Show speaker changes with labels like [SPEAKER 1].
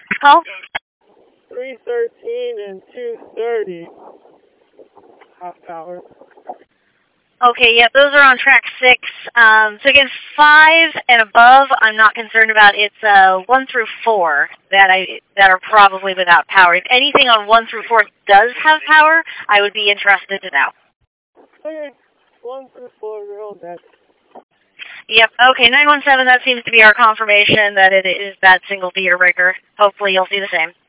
[SPEAKER 1] Call?
[SPEAKER 2] 313 and 230. Half power.
[SPEAKER 1] Okay, yeah, those are on track 6. So again, 5 and above, I'm not concerned about. It's 1 through 4 that are probably without power. If anything on 1 through 4 does have power, I would be interested to know.
[SPEAKER 2] Okay, 1 through 4, real net.
[SPEAKER 1] Yep, okay, 917, that seems to be our confirmation that it is that single feeder breaker. Hopefully you'll see the same.